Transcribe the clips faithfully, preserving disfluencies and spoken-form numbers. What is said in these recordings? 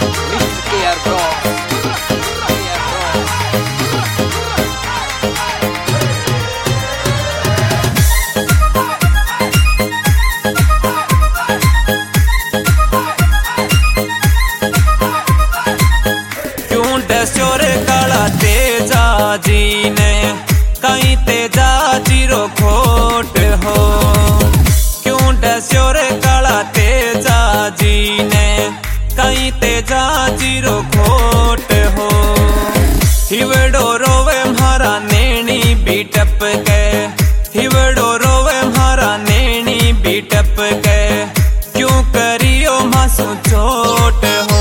जी ने कहीं तेजा जीरो खोट हो, क्यों डस्यो रे काला तेजा जी ने कहीं तेजा जीरो खोट हो। हिवड़ो रोवे म्हारा नैनी भी टप के, हिवड़ो रोवे म्हारा नैनी भी टप के, क्यों करियो मासू चोट हो।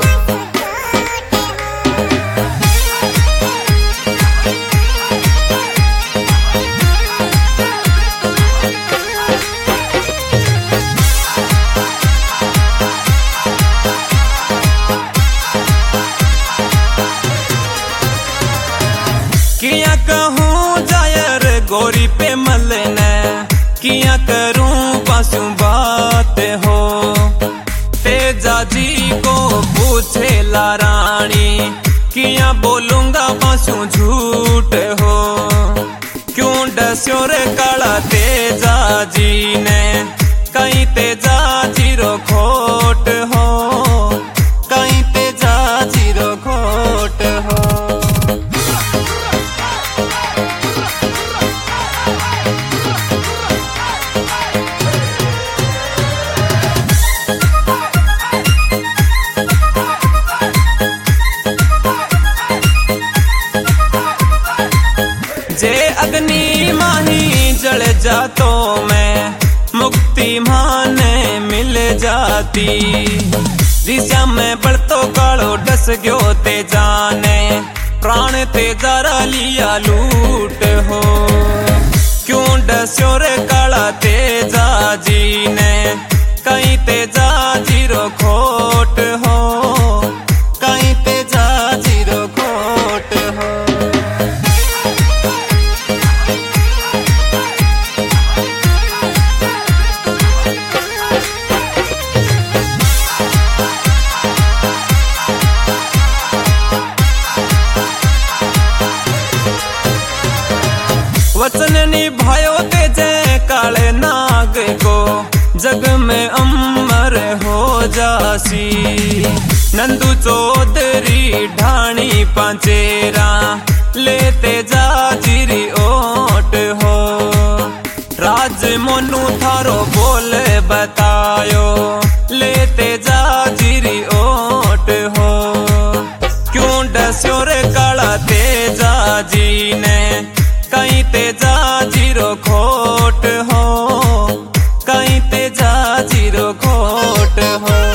किया कहूँ जायर गोरी पे मलने, किया करूँ पासू बात हो। तेजा जी को पूछे ला रानी, किया बोलूंगा पासू झूठ हो। क्यों डस्यो रे काला तेजा जी ने कहीं तेजा जीरो खोट हो, कहीं तेजा जीरो खोट हो। जे अग्नि माही जल जातो मैं, मुक्ति माने मिल जाती। दिशा में बढ़तो कालो डस गयो ते जाने, प्राण ते जरा लिया लूट हो। क्यों डस्यो रे काला तेजा जी ने कहीं तेजा जीरो खोट हो, कहीं तेजा जीरो खोट हो। वचन निभायो तेजे काले नाग को, जग में अमर हो जासी। नंदू चौधरी ढाणी पांचेरा, लेते जा जीरी ओट हो। राज मोनू थारो बोल बतायो, लेते जा जीरी ओट हो। क्यों डस्यो रे काला तेजा जी ने कहीं तेजा जीरो खोट हो, कहीं तेजा जीरो खोट हो।